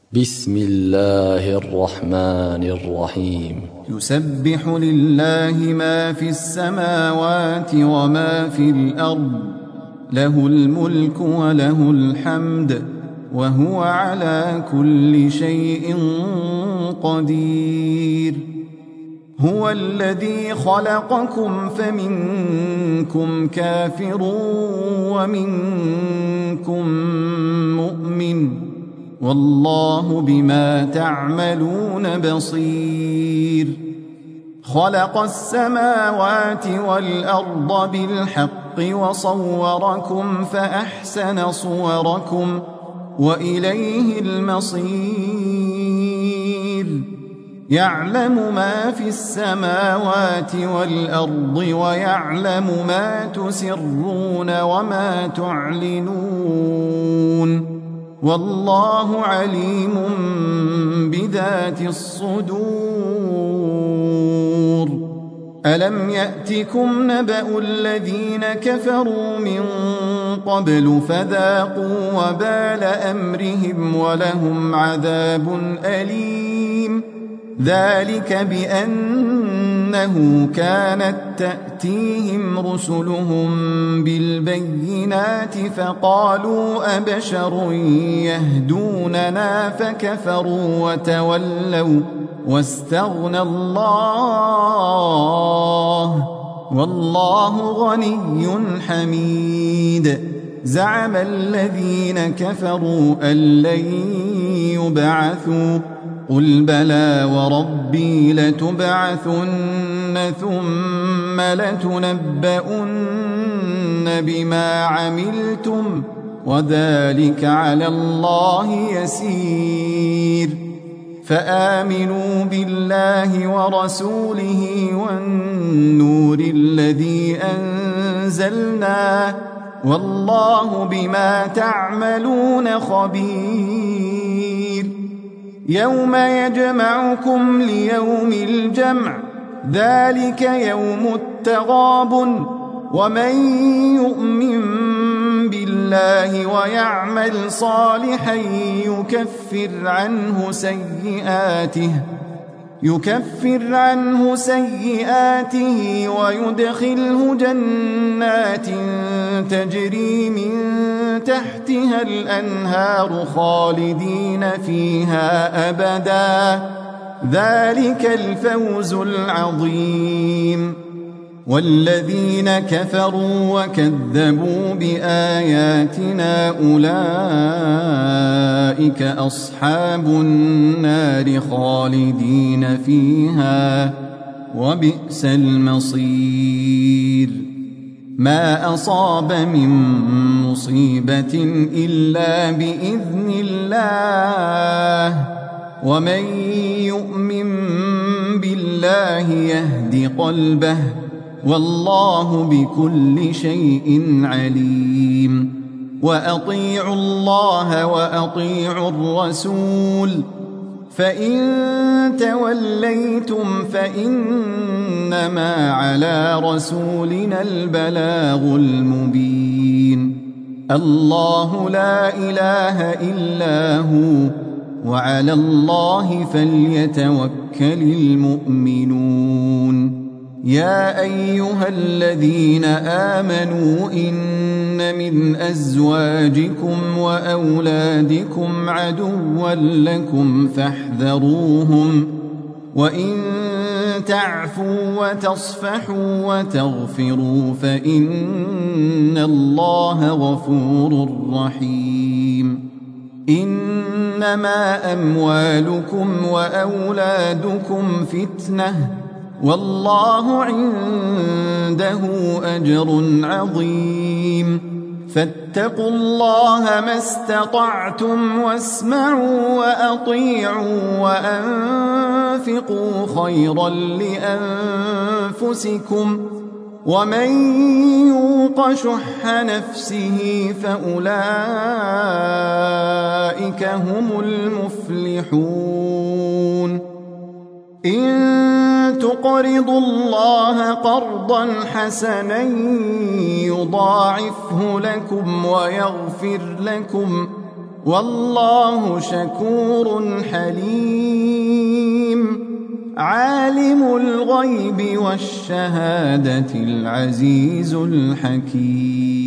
بسم الله الرحمن الرحيم. يسبح لله ما في السماوات وما في الأرض، له الملك وله الحمد، وهو على كل شيء قدير. هو الذي خلقكم فمنكم كافر ومنكم مؤمن، والله بما تعملون بصير. خلق السماوات والأرض بالحق وصوركم فأحسن صوركم وإليه المصير. يعلم ما في السماوات والأرض ويعلم ما تسرون وما تعلنون، والله عليم بذات الصدور. ألم يأتكم نبأ الذين كفروا من قبل فذاقوا وبال أمرهم ولهم عذاب أليم. ذلك بأنه كانت تأتيهم رسلهم بالبينات فقالوا أبشر يهدوننا فكفروا وتولوا واستغنى الله، والله غني حميد. زعم الذين كفروا أن لن يبعثوا، قل بلى وربي لتبعثن ثم لتنبؤن بما عملتم وذلك على الله يسير. فآمنوا بالله ورسوله والنور الذي أنزلنا، والله بما تعملون خبير. يوم يجمعكم ليوم الجمع، ذلك يوم التغابن. ومن يؤمن بالله ويعمل صالحا يكفر عنه سيئاته ويدخله جنات تجري من تحتها الأنهار خالدين فيها أبدا، ذلك الفوز العظيم. والذين كفروا وكذبوا بآياتنا أولئك أصحاب النار خالدين فيها، وبئس المصير. ما أصاب من مصيبة إلا بإذن الله، ومن يؤمن بالله يهد قلبه، والله بكل شيء عليم. وأطيعوا الله وأطيعوا الرسول، فإن توليتم فإنما على رسولنا البلاغ المبين. الله لا إله إلا هو، وعلى الله فليتوكل المؤمنون. يا أيها الذين آمنوا إن من أزواجكم وأولادكم عدوا لكم فاحذروهم، وإن تعفوا وتصفحوا وتغفروا فإن الله غفور رحيم. إنما أموالكم وأولادكم فتنة، والله عنده أجر عظيم. فاتقوا الله ما استطعتم واسمعوا وأطيعوا وأنفقوا خيرا لأنفسكم، ومن يوق شح نفسه فأولئك هم المفلحون. إن تقرضوا الله قرضا حسنا يضاعفه لكم ويغفر لكم، والله شكور حليم عالم الغيب والشهادة العزيز الحكيم